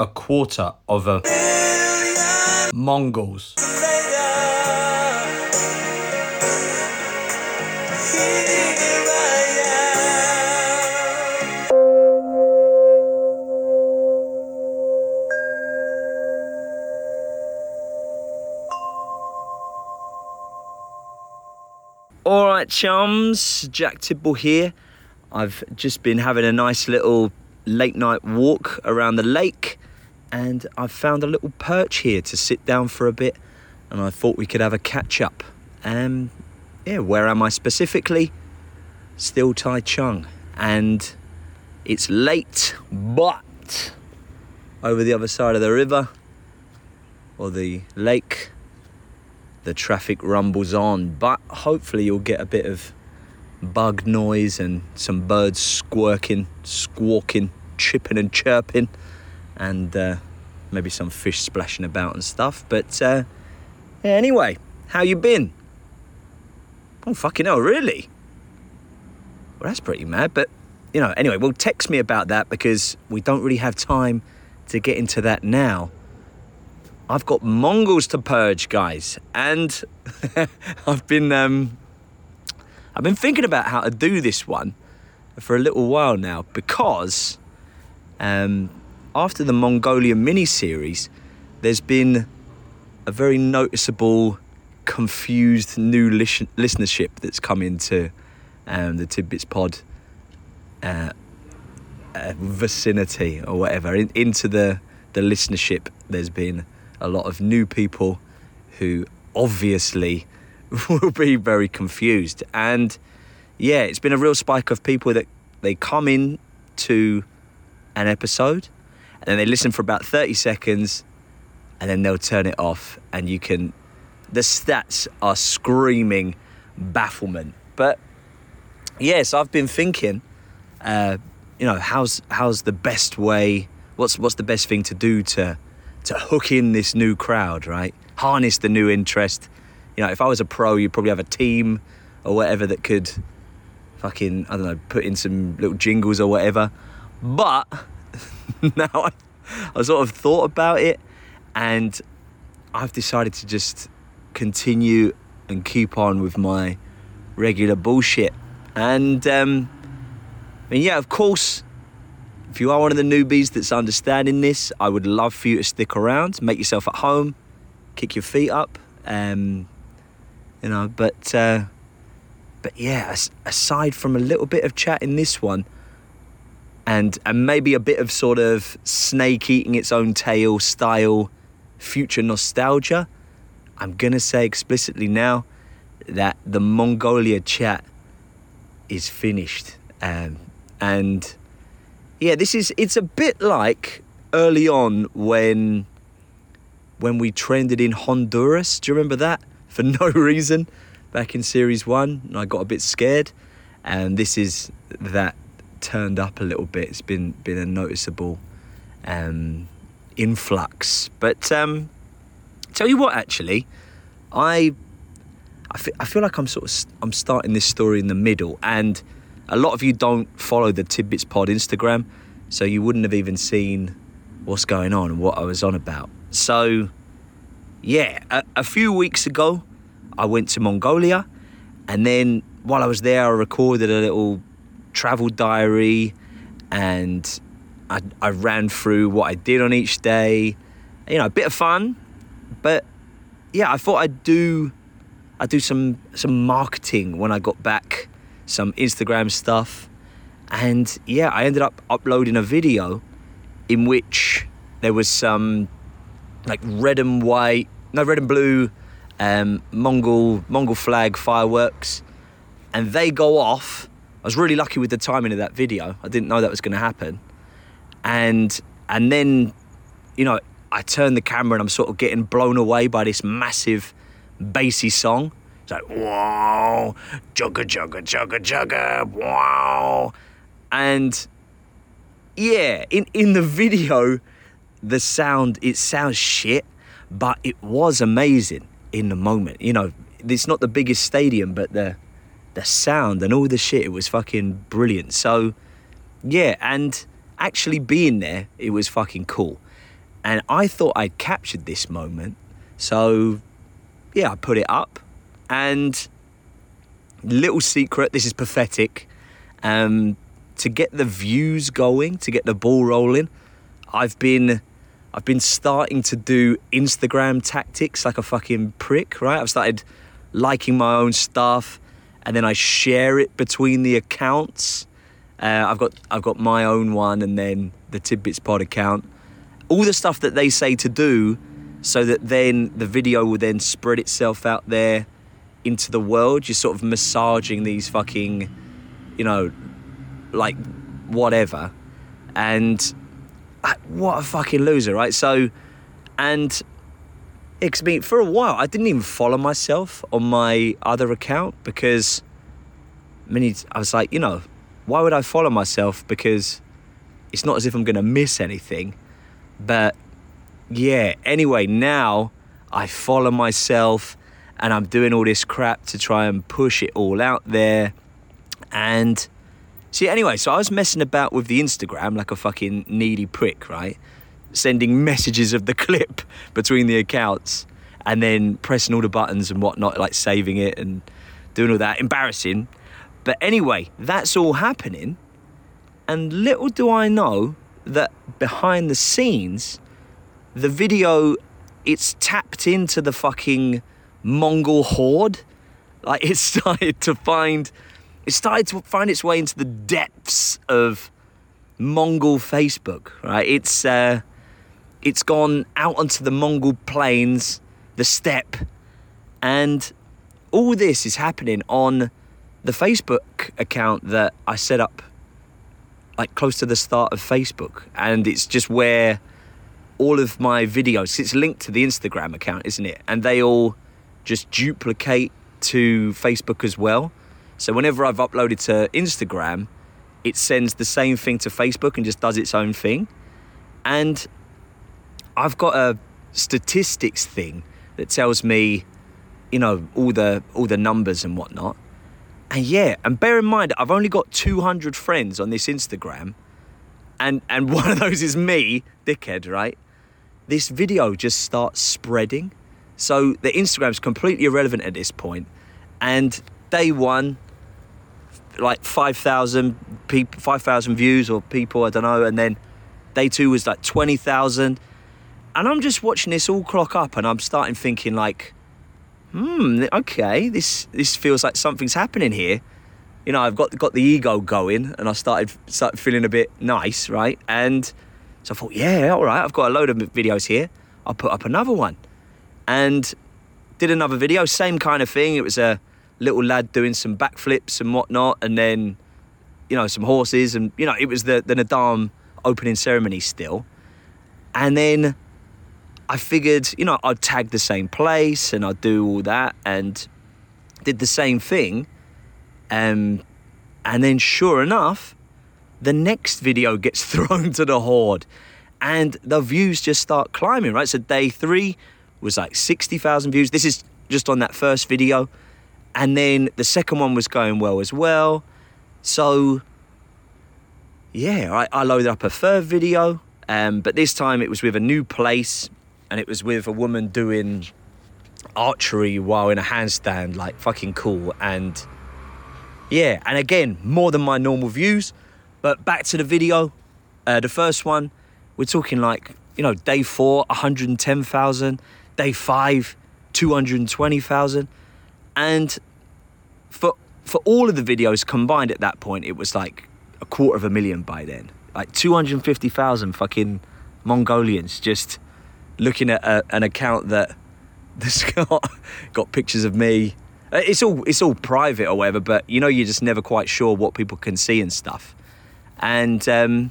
a quarter of a Mongols. Alright chums, Jack Tidball here. I've just been having a nice little late night walk around the lake and I've found a little perch here to sit down for a bit and I thought we could have a catch up. Where am I specifically? Still Tai Chung, and it's late, but over the other side of the river or the lake, the traffic rumbles on, but hopefully you'll get a bit of bug noise and some birds squawking, chipping and chirping, and maybe some fish splashing about and stuff. But anyway, how you been? Oh, fucking hell, really? Well, that's pretty mad, but, anyway, well, text me about that because we don't really have time to get into that now. I've got Mongols to purge, guys, and I've been thinking about how to do this one for a little while now because after the Mongolian mini-series, there's been a very noticeable, confused new listenership that's come into the Tidbits Pod vicinity or whatever, into the listenership. There's been a lot of new people who obviously will be very confused. And yeah, it's been a real spike of people that they come in to an episode and then they listen for about 30 seconds and then they'll turn it off, and the stats are screaming bafflement. But yes, I've been thinking, how's the best way, what's the best thing to do to hook in this new crowd, right? Harness the new interest. If I was a pro, you'd probably have a team or whatever that could fucking, I don't know, put in some little jingles or whatever. But now I sort of thought about it and I've decided to just continue and keep on with my regular bullshit. And of course, if you are one of the newbies that's understanding this, I would love for you to stick around, make yourself at home, kick your feet up, but yeah, aside from a little bit of chat in this one, and maybe a bit of sort of snake eating its own tail style future nostalgia, I'm gonna say explicitly now that the Mongolia chat is finished, and yeah, it's a bit like early on when we trended in Honduras. Do you remember that? For no reason, back in series 1, and I got a bit scared, and this is that turned up a little bit. It's been a noticeable influx. But tell you what, actually, I feel like I'm starting this story in the middle, and a lot of you don't follow the Tidbits Pod Instagram, so you wouldn't have even seen what's going on and what I was on about. So, yeah, a few weeks ago, I went to Mongolia, and then while I was there, I recorded a little travel diary, and I ran through what I did on each day. A bit of fun, but yeah, I thought I'd do some marketing when I got back, some Instagram stuff, and yeah, I ended up uploading a video in which there was some like red and blue Mongol flag fireworks, and they go off. I was really lucky with the timing of that video. I didn't know that was going to happen, and then I turned the camera and I'm sort of getting blown away by this massive bassy song. It's like, whoa, chugga, chugga, chugga, chugga, wow. And yeah, in the video, it sounds shit, but it was amazing in the moment. It's not the biggest stadium, but the sound and all the shit, it was fucking brilliant. So yeah, and actually being there, it was fucking cool. And I thought I'd captured this moment. So, yeah, I put it up. And little secret, this is pathetic. To get the views going, to get the ball rolling, I've been starting to do Instagram tactics like a fucking prick, right? I've started liking my own stuff, and then I share it between the accounts. I've got my own one, and then the Tidbits Pod account. All the stuff that they say to do, so that then the video will then spread itself out there into the world. You're sort of massaging these fucking, like whatever. And what a fucking loser, right? So, and it's been, for a while, I didn't even follow myself on my other account because I was like, why would I follow myself? Because it's not as if I'm going to miss anything. But yeah, anyway, now I follow myself and I'm doing all this crap to try and push it all out there. And see, anyway, so I was messing about with the Instagram like a fucking needy prick, right? Sending messages of the clip between the accounts and then pressing all the buttons and whatnot, like saving it and doing all that. Embarrassing. But anyway, that's all happening. And little do I know that behind the scenes, the video, it's tapped into the fucking Mongol horde. Like it started to find its way into the depths of Mongol Facebook, right? It's gone out onto the Mongol plains, the steppe, and all this is happening on the Facebook account that I set up like close to the start of Facebook. And it's just where all of my videos, it's linked to the Instagram account, isn't it? And they all just duplicate to Facebook as well. So whenever I've uploaded to Instagram, it sends the same thing to Facebook and just does its own thing. And I've got a statistics thing that tells me, all the numbers and whatnot. And yeah, and bear in mind, I've only got 200 friends on this Instagram. And one of those is me, dickhead, right? This video just starts spreading. So the Instagram's completely irrelevant at this point. And day one, like 5,000 people, 5,000 views or people, I don't know. And then day two was like 20,000. And I'm just watching this all clock up and I'm starting thinking like, okay, this feels like something's happening here. I've got the ego going and I started feeling a bit nice, right? And so I thought, yeah, all right, I've got a load of videos here. I'll put up another one. And did another video, same kind of thing. It was a little lad doing some backflips and whatnot, and then, some horses, and, it was the Nadam opening ceremony still. And then I figured, I'd tag the same place and I'd do all that and did the same thing. And then sure enough, the next video gets thrown to the horde and the views just start climbing, right? So day 3 was like 60,000 views. This is just on that first video. And then the second one was going well as well. So yeah, I loaded up a third video. But this time it was with a new place. And it was with a woman doing archery while in a handstand, like fucking cool. And yeah, and again, more than my normal views. But back to the video, the first one, we're talking like, day 4, 110,000, day 5, 220,000. And for all of the videos combined at that point, it was like 250,000 by then. Like 250,000 fucking Mongolians just looking at an account that's got pictures of me. It's all private or whatever, but you're just never quite sure what people can see and stuff. And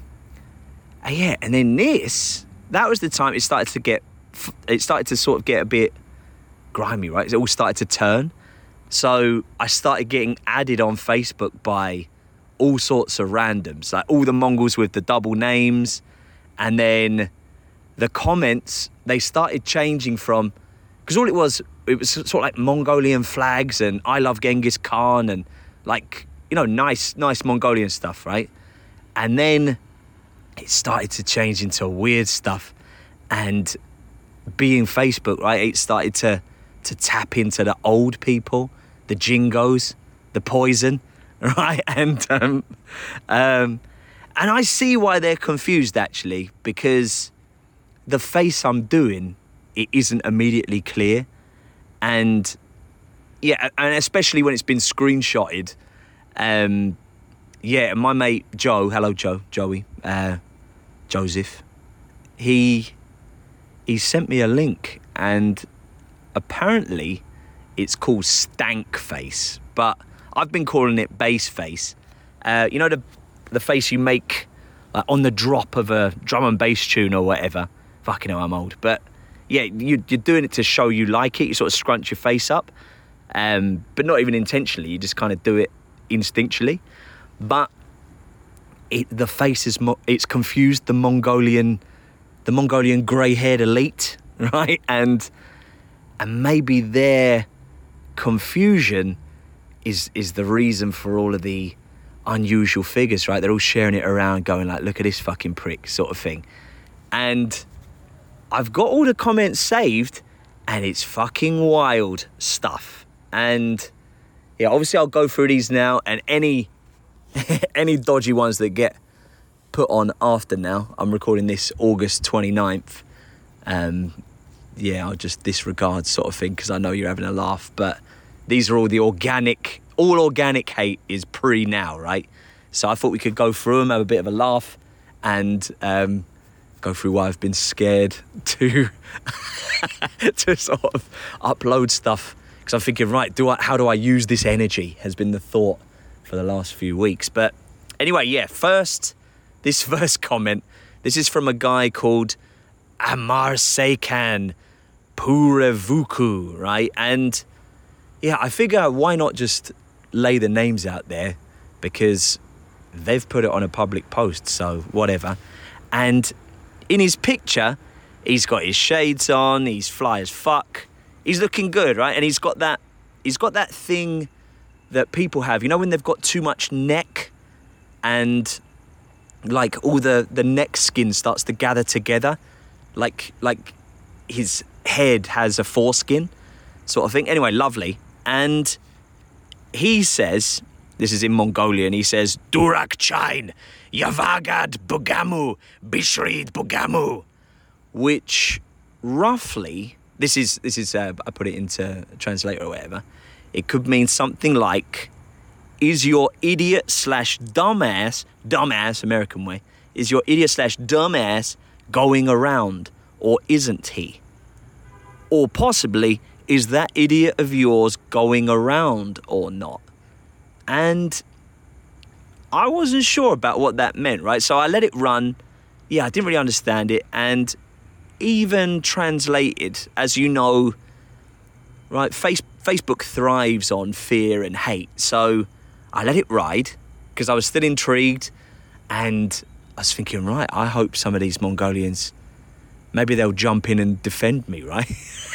yeah, and then that was the time it started to sort of get a bit grimy, right? It all started to turn. So I started getting added on Facebook by all sorts of randoms, like all the Mongols with the double names, and then the comments, they started changing from, because all it was sort of like Mongolian flags and I love Genghis Khan and like, nice Mongolian stuff, right? And then it started to change into weird stuff. And being Facebook, right, it started to tap into the old people, the jingos, the poison, right? And I see why they're confused, actually, because the face I'm doing, it isn't immediately clear. And yeah, and especially when it's been screenshotted. Yeah, my mate Joe, hello Joey, Joseph, he sent me a link, and apparently it's called stank face, but I've been calling it base face. You know the face you make like on the drop of a drum and bass tune or whatever. Fucking hell, I'm old. But yeah, you're doing it to show you like it. You sort of scrunch your face up, but not even intentionally. You just kind of do it instinctually. But the face is it's confused the Mongolian grey-haired elite, right? And maybe their confusion is the reason for all of the unusual figures, right? They're all sharing it around, going like, "Look at this fucking prick," sort of thing. And I've got all the comments saved, and it's fucking wild stuff. And yeah, obviously I'll go through these now, and any dodgy ones that get put on after now. I'm recording this August 29th. Yeah, I'll just disregard sort of thing because I know you're having a laugh. But these are all organic hate is pre now, right? So I thought we could go through them, have a bit of a laugh, and go through why I've been scared to to sort of upload stuff. Because I'm thinking, right, how do I use this energy has been the thought for the last few weeks. But anyway, yeah, this first comment, this is from a guy called Amar Seikan Purevuku, right? And yeah, I figure why not just lay the names out there, because they've put it on a public post, so whatever. And in his picture, he's got his shades on, he's fly as fuck, he's looking good, right? And he's got that thing that people have, you know, when they've got too much neck and like all the neck skin starts to gather together, like his head has a foreskin sort of thing. Anyway, lovely. And he says, this is in Mongolian, he says, "Durak Chain, Yavagad Bugamu, Bishrid Bugamu," which roughly, this is I put it into a translator or whatever, it could mean something like, is your idiot / dumbass, American way, is your idiot / dumbass going around, or isn't he? Or possibly, is that idiot of yours going around or not? And I wasn't sure about what that meant, right? So I let it run. Yeah, I didn't really understand it. And even translated, as you know, right, Facebook thrives on fear and hate. So I let it ride because I was still intrigued, and I was thinking, right, I hope some of these Mongolians, maybe they'll jump in and defend me, right?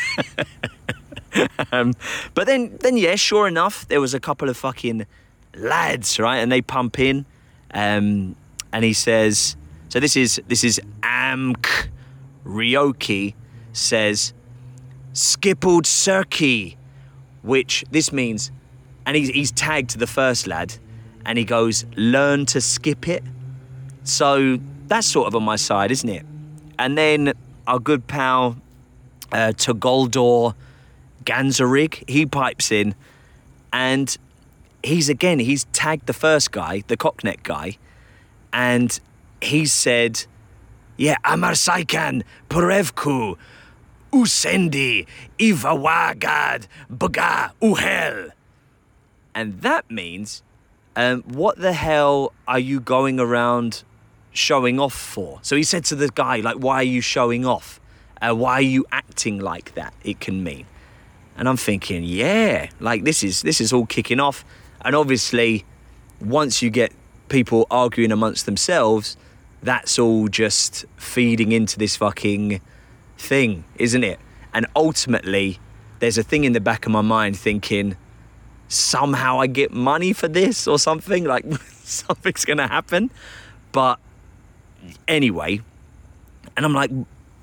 But then, yeah, sure enough, there was a couple of fucking lads, right, and they pump in, and he says, so this is Amk Ryoki says, "Skippled Serki," which this means, and he's tagged the first lad, and he goes, "Learn to skip it." So that's sort of on my side, isn't it? And then our good pal Togoldor Ganzarig, he pipes in, and he's tagged the first guy, the cockneck guy, and he said, yeah, "Amar Saikan Purevku Usendi Ivawagad Buga Uhel." And that means, what the hell are you going around showing off for? So he said to the guy, like, why are you showing off? Why are you acting like that? It can mean. And I'm thinking, yeah, like this is all kicking off. And obviously, once you get people arguing amongst themselves, that's all just feeding into this fucking thing, isn't it? And ultimately, there's a thing in the back of my mind thinking, somehow I get money for this or something, like something's going to happen. But anyway, and I'm like,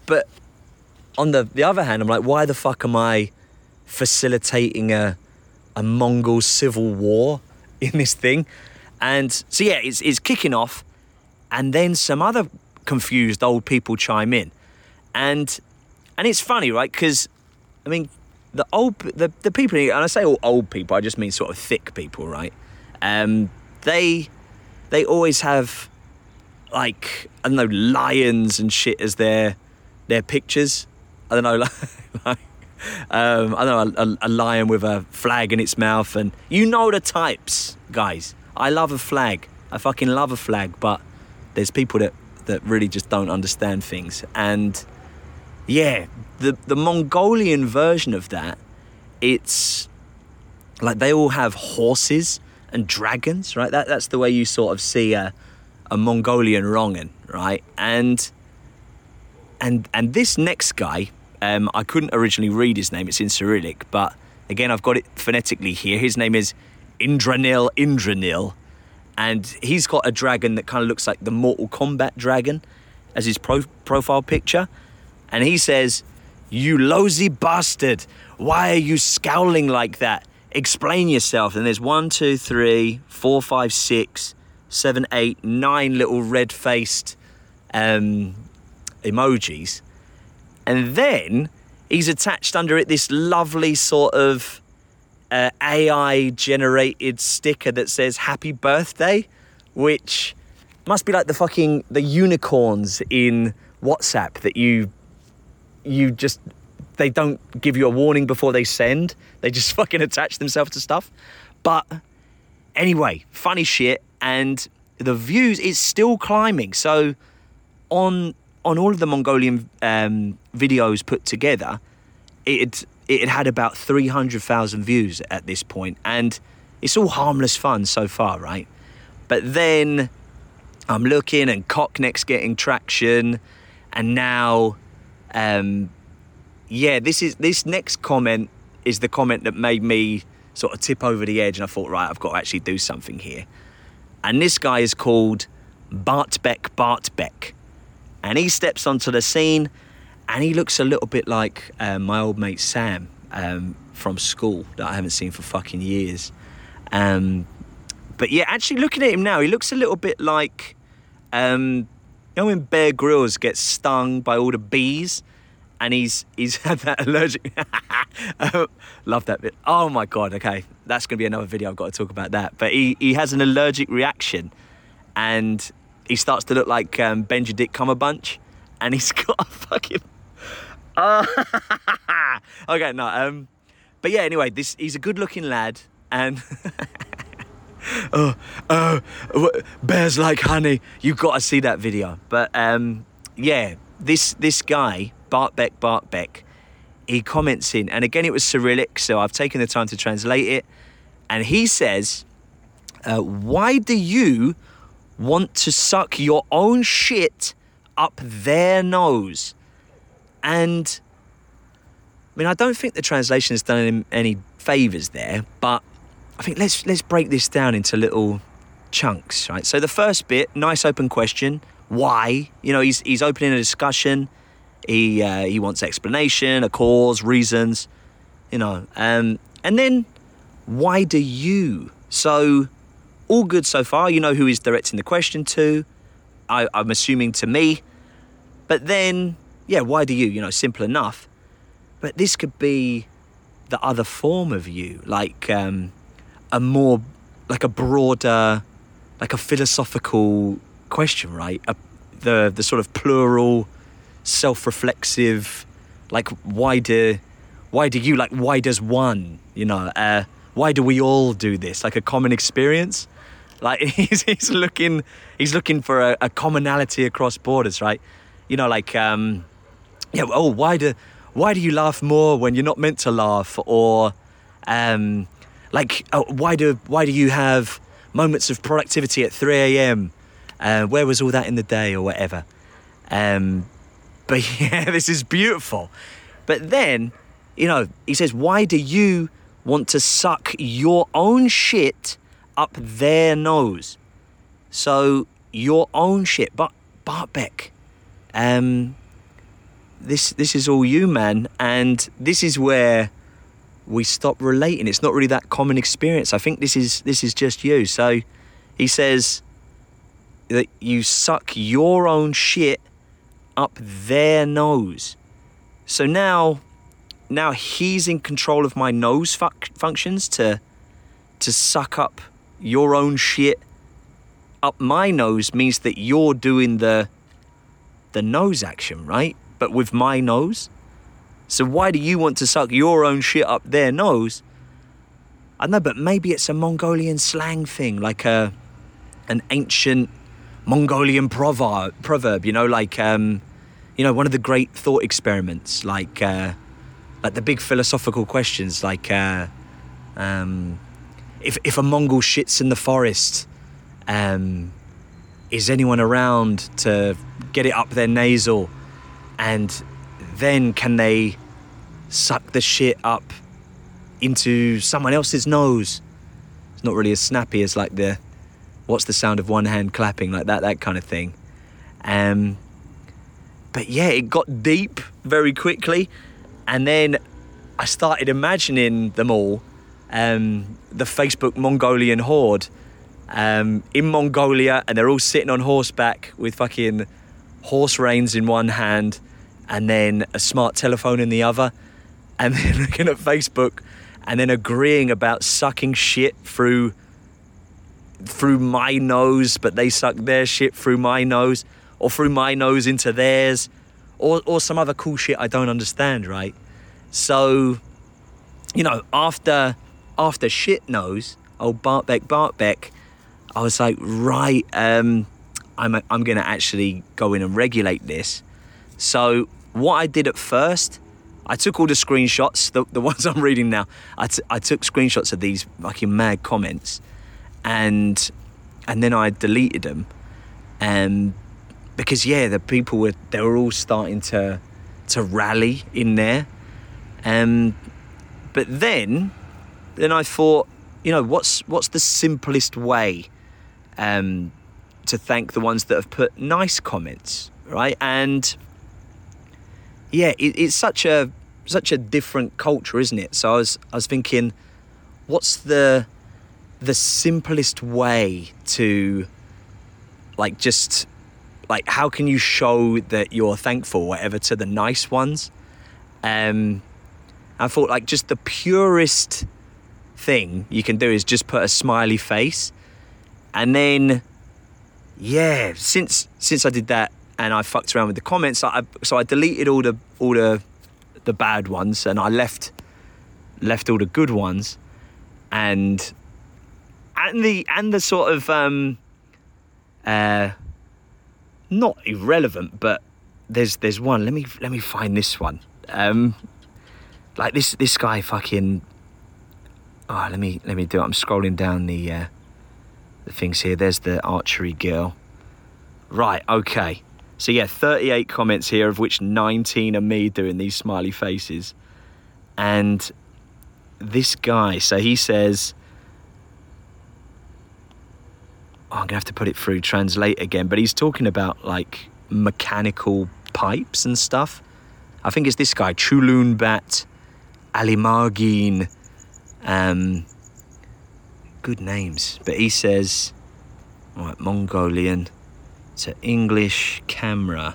But on the other hand, I'm like, why the fuck am I facilitating a Mongol civil war in this thing? And so yeah, it's kicking off, and then some other confused old people chime in, and it's funny, right? Because I mean, the people, and I say all old people, I just mean sort of thick people, right? They always have, like, I don't know, lions and shit as their pictures. I don't know, like I don't know, a lion with a flag in its mouth, and you know the types, guys. I love a flag. I fucking love a flag, but there's people that really just don't understand things. And yeah, the Mongolian version of that, it's like they all have horses and dragons, right? That's the way you sort of see a Mongolian Rongan, right? And this next guy, I couldn't originally read his name. It's in Cyrillic, but again, I've got it phonetically here. His name is Indranil, and he's got a dragon that kind of looks like the Mortal Kombat dragon as his profile picture. And he says, "You lousy bastard, why are you scowling like that? Explain yourself." And there's 1, 2, 3, 4, 5, 6, 7, 8, 9 little red-faced emojis. And then he's attached under it this lovely sort of AI-generated sticker that says "Happy Birthday," which must be like the unicorns in WhatsApp that they don't give you a warning before they send. They just fucking attach themselves to stuff. But anyway, funny shit. And the views is still climbing. So on all of the Mongolian videos put together, it had about 300,000 views at this point, and it's all harmless fun so far, right? But then I'm looking, and Cockneck's getting traction, and now, this next comment is the comment that made me sort of tip over the edge, and I thought, right, I've got to actually do something here. And this guy is called Bartbeck, and he steps onto the scene. And he looks a little bit like my old mate Sam from school that I haven't seen for fucking years. But yeah, actually looking at him now, he looks a little bit like, you know when Bear Grylls gets stung by all the bees and he's had that allergic... Love that bit. Oh my God, okay. That's going to be another video, I've got to talk about that. But he has an allergic reaction and he starts to look like Benedict Cumberbatch. And he's got a fucking... okay, no. But yeah, anyway, he's a good-looking lad, and bears like honey. You've got to see that video. But yeah, this guy Bartbeck, he comments in, and again it was Cyrillic, so I've taken the time to translate it. And he says, "Why do you want to suck your own shit up their nose?" And I mean, I don't think the translation has done him any favours there, but I think let's break this down into little chunks, right? So the first bit, nice open question, why? You know, he's opening a discussion. He wants explanation, a cause, reasons, you know, and then why do you? So all good so far. You know who he's directing the question to. I'm assuming to me. But then, yeah, why do you? You know, simple enough. But this could be the other form of you, like a more, like a broader, like a philosophical question, right? The sort of plural, self-reflexive, like why do you? Like why does one? You know, why do we all do this? Like a common experience. Like he's looking for a commonality across borders, right? You know, like why do you laugh more when you're not meant to laugh? Or why do you have moments of productivity at 3 a.m? Where was all that in the day, or whatever? But yeah, this is beautiful. But then, you know, he says, why do you want to suck your own shit up their nose? So your own shit. But Bartbeck, this is all you, man. And this is where we stop relating. It's not really that common experience. I think this is just you. So he says that you suck your own shit up their nose. So now he's in control of my nose functions to suck up your own shit up my nose means that you're doing the nose action, right? But with my nose. So why do you want to suck your own shit up their nose? I don't know, but maybe it's a Mongolian slang thing, like an ancient Mongolian proverb, you know, like one of the great thought experiments, like the big philosophical questions, like if a Mongol shits in the forest, is anyone around to get it up their nasal, and then can they suck the shit up into someone else's nose? It's not really as snappy as like what's the sound of one hand clapping, like that kind of thing. But yeah, it got deep very quickly, and then I started imagining them all, the Facebook Mongolian horde, in Mongolia, and they're all sitting on horseback with fucking horse reins in one hand and then a smart telephone in the other, and then looking at Facebook and then agreeing about sucking shit through my nose, but they suck their shit through my nose, or through my nose into theirs, or some other cool shit I don't understand, right? So, you know, after shit nose, old Bartbeck, I was like, right, I'm going to actually go in and regulate this. So what I did at first, I took all the screenshots, the ones I'm reading now. I took screenshots of these fucking mad comments, and then I deleted them, because the people were all starting to rally in there, but then I thought, you know, what's the simplest way to thank the ones that have put nice comments, right? And yeah, it's such a different culture, isn't it? So I was thinking, what's the simplest way to, like, just like, how can you show that you're thankful, whatever, to the nice ones? I thought, like, just the purest thing you can do is just put a smiley face. And then, yeah, since I did that and I fucked around with the comments, so I deleted all the bad ones, and I left all the good ones, and the sort of not irrelevant, but there's one. Let me find this one. Like this guy fucking. Oh, let me do it. I'm scrolling down the things here. There's the archery girl. Right, okay. So yeah, 38 comments here, of which 19 are me doing these smiley faces. And this guy, so he says, I'm going to have to put it through translate again, but he's talking about like mechanical pipes and stuff. I think it's this guy, Chulunbat Alimagin. Good names, but he says, all right, Mongolian to English camera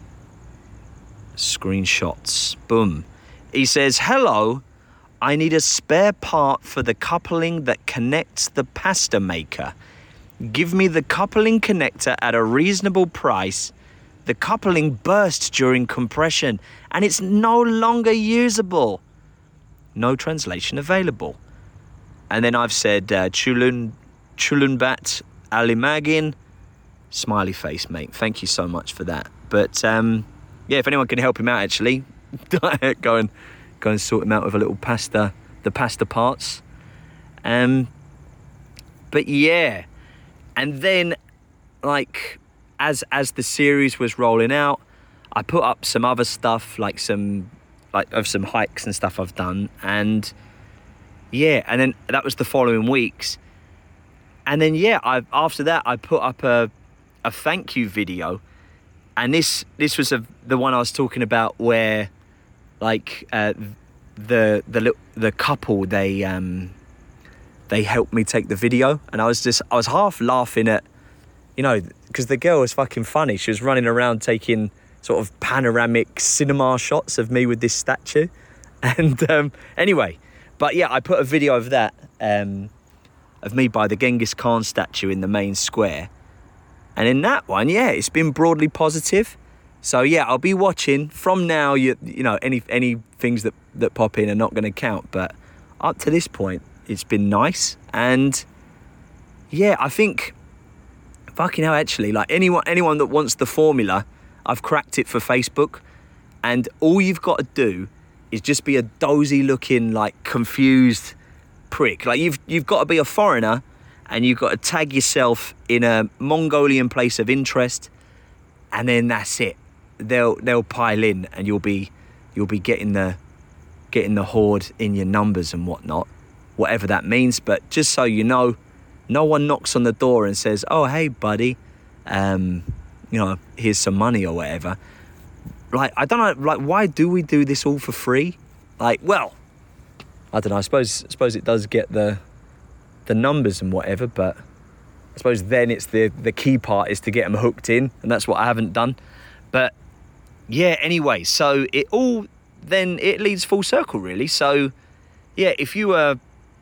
screenshots, boom. He says, hello, I need a spare part for the coupling that connects the pasta maker. Give me the coupling connector at a reasonable price. The coupling burst during compression and it's no longer usable. No translation available. And then I've said Chulunbat Alimagin, smiley face, mate. Thank you so much for that. But yeah, if anyone can help him out, actually, go and sort him out with a little pasta, the pasta parts. But yeah, and then like as the series was rolling out, I put up some other stuff, like some hikes and stuff I've done, and yeah, and then that was the following weeks, and then yeah, after that I put up a thank you video, And this was the one I was talking about where, like, the couple, they helped me take the video, and I was half laughing at, you know, because the girl was fucking funny. She was running around taking sort of panoramic cinema shots of me with this statue. And anyway, but yeah, I put a video of that, of me by the Genghis Khan statue in the main square. And in that one, yeah, it's been broadly positive. So yeah, I'll be watching from now. You know, any things that pop in are not going to count. But up to this point, it's been nice. And yeah, I think, fucking hell, actually, like anyone that wants the formula, I've cracked it for Facebook. And all you've got to do is just be a dozy looking, like, confused prick. Like, you've got to be a foreigner, and you've got to tag yourself in a Mongolian place of interest, and then that's it. They'll pile in, and you'll be getting the horde in your numbers and whatnot, whatever that means. But just so you know, no one knocks on the door and says, "Oh, hey, buddy, you know, here's some money," or whatever. Like, I don't know, like, why do we do this all for free? Like, well, I don't know. I suppose it does get the numbers and whatever, but I suppose then it's the key part is to get them hooked in, and that's what I haven't done. But yeah, anyway, so it leads full circle, really. So yeah, if you are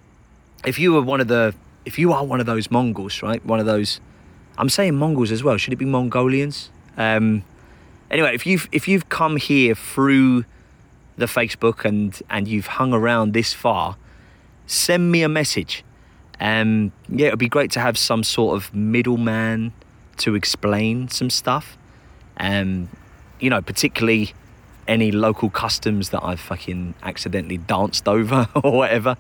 one of those Mongols, right? One of those, I'm saying Mongols as well. Should it be Mongolians? Anyway, if you've come here through the Facebook and you've hung around this far, send me a message. Yeah, it'd be great to have some sort of middleman to explain some stuff. You know, particularly any local customs that I've fucking accidentally danced over or whatever.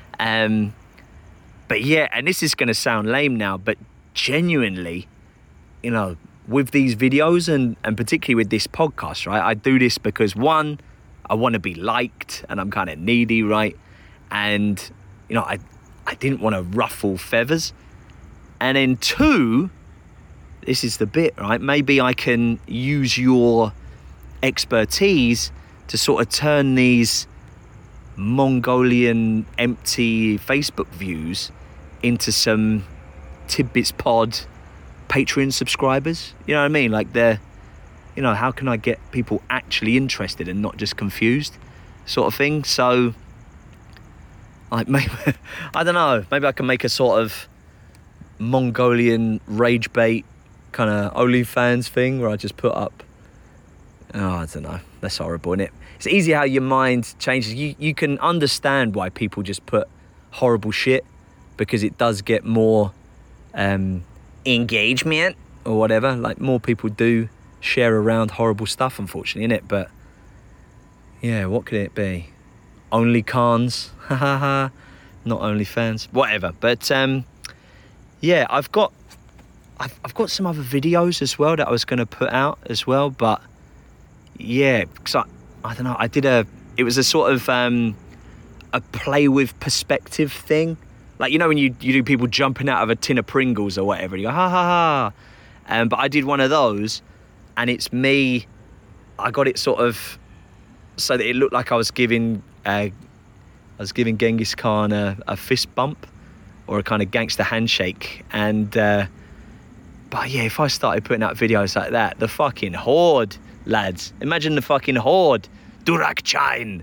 But yeah, and this is going to sound lame now, but genuinely, you know, with these videos and particularly with this podcast, right? I do this because, one, I want to be liked and I'm kind of needy, right? And, you know, I didn't want to ruffle feathers. And then two, this is the bit, right? Maybe I can use your expertise to sort of turn these Mongolian empty Facebook views into some Tidbits Pod Patreon subscribers. You know what I mean? Like, they're, you know, how can I get people actually interested and not just confused, sort of thing. So, like, maybe, I don't know, maybe I can make a sort of Mongolian rage bait kind of OnlyFans thing where I just put up, oh, I don't know, that's horrible, isn't it? It's easy how your mind changes. You can understand why people just put horrible shit, because it does get more engagement or whatever. Like, more people do share around horrible stuff, unfortunately, innit? But yeah, what could it be? Only Khans, not OnlyFans, whatever. But yeah, I've got some other videos as well that I was going to put out as well. But yeah, because I don't know, it was a sort of a play with perspective thing. Like, you know, when you do people jumping out of a tin of Pringles or whatever, and you go, ha ha ha. But I did one of those, and it's me. I got it sort of so that it looked like I was giving Genghis Khan a fist bump or a kind of gangster handshake. And but yeah, if I started putting out videos like that, the fucking horde, lads. Imagine the fucking horde. Durak Chain.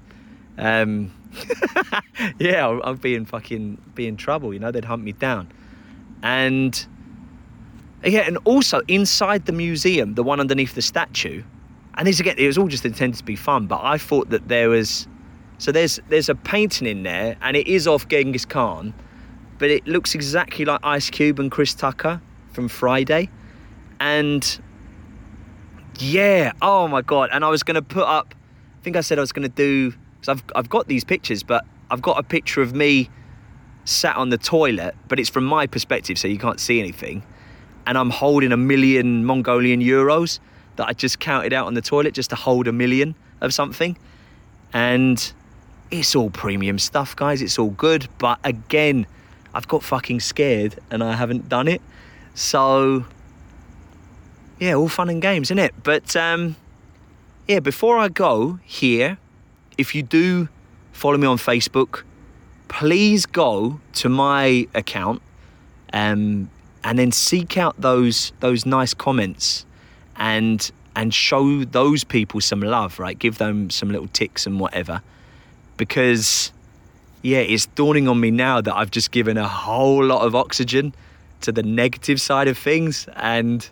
Yeah, I'll be in trouble, you know, they'd hunt me down. And yeah, and also inside the museum, the one underneath the statue, and this again, it was all just intended to be fun, but I thought that there's a painting in there, and it is of Genghis Khan, but it looks exactly like Ice Cube and Chris Tucker from Friday. And yeah, oh my God. And I was going to put up, I think I said I was going to do, because I've got these pictures, but I've got a picture of me sat on the toilet, but it's from my perspective, so you can't see anything. And I'm holding 1 million Mongolian euros that I just counted out on the toilet just to hold 1 million of something. And it's all premium stuff, guys. It's all good. But again, I've got fucking scared and I haven't done it. So yeah, all fun and games, isn't it? But yeah, before I go here, if you do follow me on Facebook, please go to my account and then seek out those nice comments and show those people some love, right? Give them some little ticks and whatever. Because, yeah, it's dawning on me now that I've just given a whole lot of oxygen to the negative side of things. And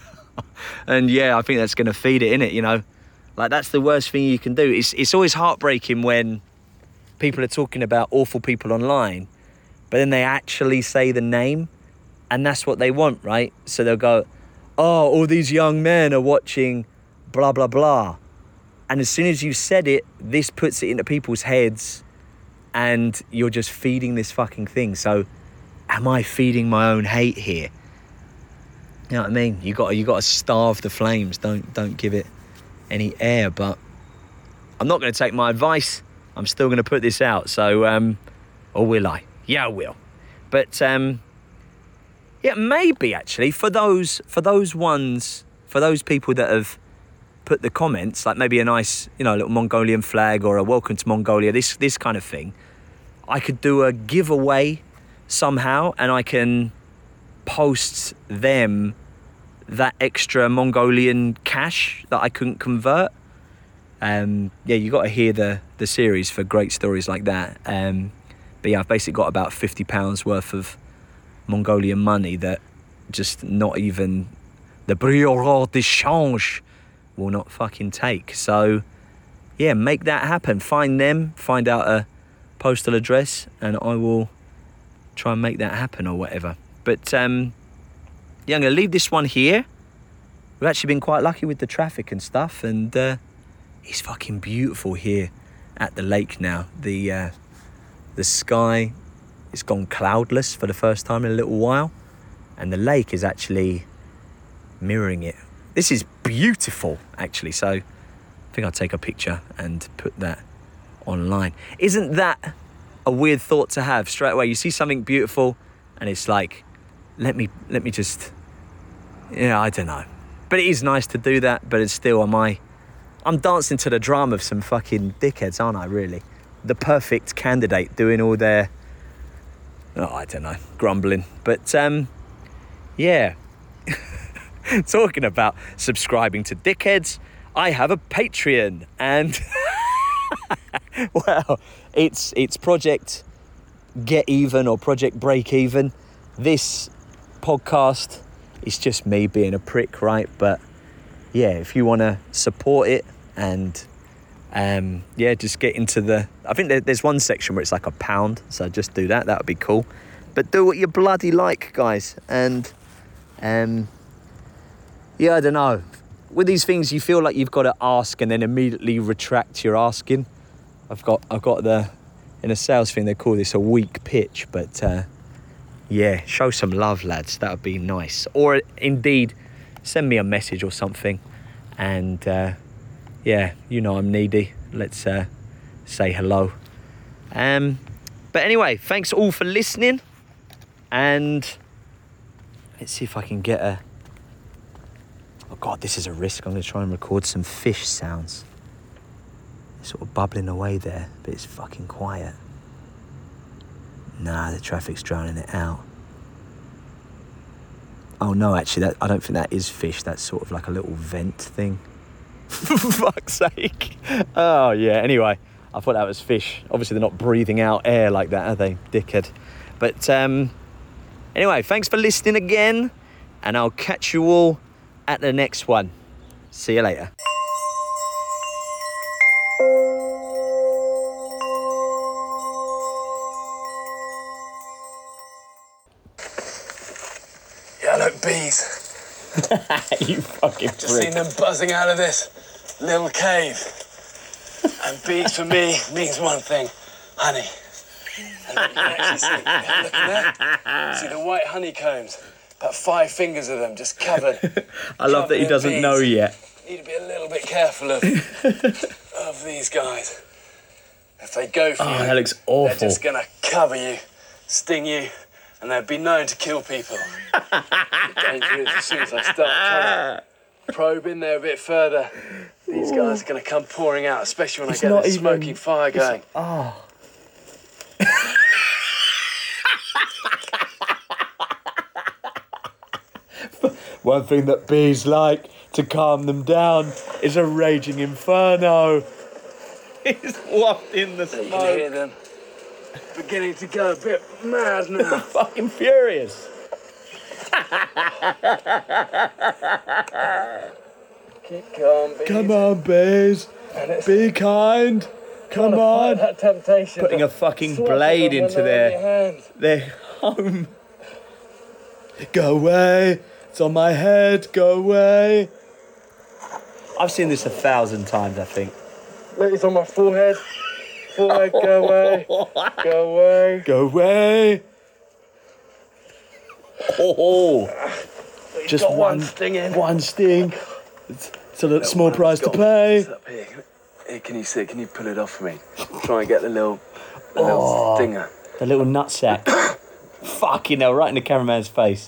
yeah, I think that's going to feed it, innit, you know? Like, that's the worst thing you can do. It's always heartbreaking when people are talking about awful people online, but then they actually say the name, and that's what they want, right? So they'll go, oh, all these young men are watching blah, blah, blah. And as soon as you said it, this puts it into people's heads, and you're just feeding this fucking thing. So am I feeding my own hate here? You know what I mean? You got to starve the flames. Don't give it any air. But I'm not going to take my advice. I'm still going to put this out. So, or will I? Yeah, I will. But yeah, maybe actually for those people that have put the comments, like maybe a nice, you know, little Mongolian flag or a welcome to Mongolia, this kind of thing, I could do a giveaway somehow, and I can post them that extra Mongolian cash that I couldn't convert. Yeah, you got to hear the series for great stories like that. But yeah, I've basically got about £50 worth of Mongolian money that just not even the Bureau de Change will not fucking take. So yeah, make that happen. Find them, find out a postal address, and I will try and make that happen or whatever. But yeah, I'm going to leave this one here. We've actually been quite lucky with the traffic and stuff, and it's fucking beautiful here at the lake now. The sky is gone cloudless for the first time in a little while, and the lake is actually mirroring it. This is beautiful, actually, so I think I'll take a picture and put that online. Isn't that a weird thought to have straight away? You see something beautiful and it's like, let me just, yeah, I don't know. But it is nice to do that, but it's still, I'm dancing to the drum of some fucking dickheads, aren't I, really? The perfect candidate doing all their, I don't know, grumbling. But yeah, talking about subscribing to dickheads, I have a Patreon, and well, it's Project Get Even or Project Break Even. This podcast is just me being a prick, right? But yeah, if you want to support it and yeah, just get into I think there's one section where it's like £1, so just do that. That would be cool. But do what you bloody like, guys. And yeah, I don't know. With these things, you feel like you've got to ask and then immediately retract your asking. I've got in a sales thing, they call this a weak pitch, but yeah, show some love, lads. That would be nice. Or indeed, send me a message or something. And yeah, you know I'm needy. Let's say hello. But anyway, thanks all for listening. And let's see if I can get oh God, this is a risk. I'm going to try and record some fish sounds. They're sort of bubbling away there, but it's fucking quiet. Nah, the traffic's drowning it out. Oh no, actually, I don't think that is fish. That's sort of like a little vent thing. For fuck's sake. Oh yeah, anyway, I thought that was fish. Obviously, they're not breathing out air like that, are they, dickhead? But anyway, thanks for listening again, and I'll catch you all at the next one. See you later. Yeah, look, bees. You fucking prick. Just seen them buzzing out of this little cave. And bees for me means one thing, honey. And look, you can actually see, yeah, look in there. See the white honeycombs. About 5 fingers of them just covered. I love that he doesn't know yet. Need to be a little bit careful of these guys. If they go for you, that looks awful. They're just gonna cover you, sting you, and they'd be known to kill people. Dangerous as soon as I start trying to probe in there a bit further. These guys are going to come pouring out, especially when I It's get not this even- smoking fire going. One thing that bees like to calm them down is a raging inferno. He's wafting the You can smoke. hear them beginning to go a bit mad now. Fucking furious. Keep calm, bees. Come on, bees. And it's Be kind. Come on. that temptation. Putting to a fucking swat blade them when into they're in your hand. their home. Go away. It's on my head. Go away. I've seen this 1,000 times, I think. Look, it's on my forehead. Forehead, go away. Go away. Go away. Oh, just got one sting in. One sting. It's a small One price to got pay. it's up here. Here, can you see? Can you pull it off for me? Try and get the little Oh. stinger. The little nutsack. Fucking hell, right in the cameraman's face.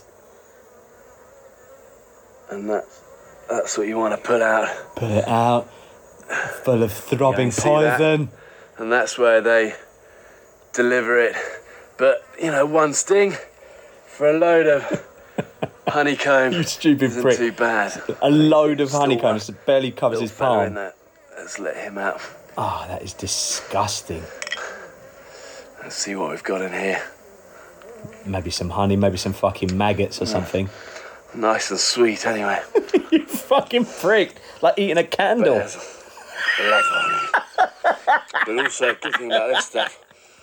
And that's what you want to put out. Put it out. Full of throbbing see that? poison. And that's where they deliver it. But, you know, one sting for a load of honeycomb You stupid isn't prick. too bad. A load of Still honeycombs that barely covers Little his fella in palm. that. Let's let him out. Oh, that is disgusting. Let's see what we've got in here. Maybe some honey, maybe some fucking maggots or something. Nice and sweet, anyway. You fucking prick. Like eating a candle. There's a love honey. But also, a good thing about this stuff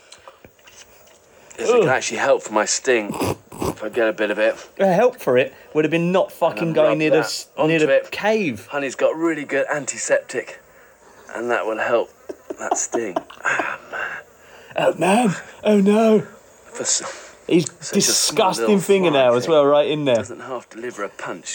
is it can actually help for my sting if I get a bit of it. The help for it would have been not fucking And going rub near that near onto the it. cave. Honey's got really good antiseptic, and that will help that sting. Oh man. Oh no. For He's a small disgusting little fingernail fly as well, right in there. doesn't half deliver a punch.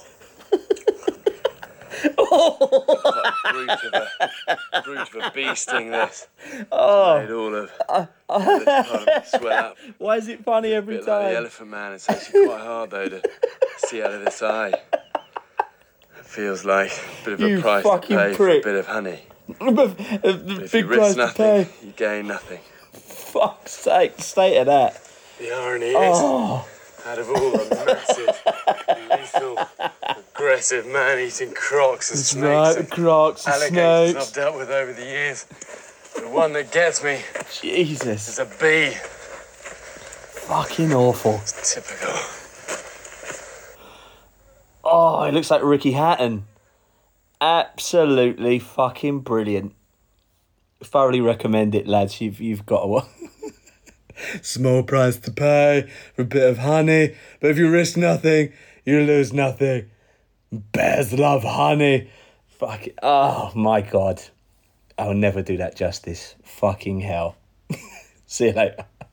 Brute of a bee sting, this. Oh, Made all of this part of me swell up. why is it funny A every bit like the time? Elephant Man. It's actually quite hard, though, to see out of this eye. It feels like a bit of You a price to fucking pay for a prick. bit of honey. The If big you price risk to nothing, pay. you gain nothing. Fuck's sake, state of that. The irony is, Oh, out of all the massive, lethal, aggressive man-eating crocs and that's snakes right, and crocs and alligators I've snakes. dealt with over the years, the one that gets me Jesus, is a bee. fucking awful. It's typical. Oh, it looks like Ricky Hatton. Absolutely fucking brilliant. Thoroughly recommend it, lads. You've got one. Small price to pay for a bit of honey, but if you risk nothing, you lose nothing. Bears love honey. Fuck it. Oh my god. I'll never do that justice. Fucking hell. See you later.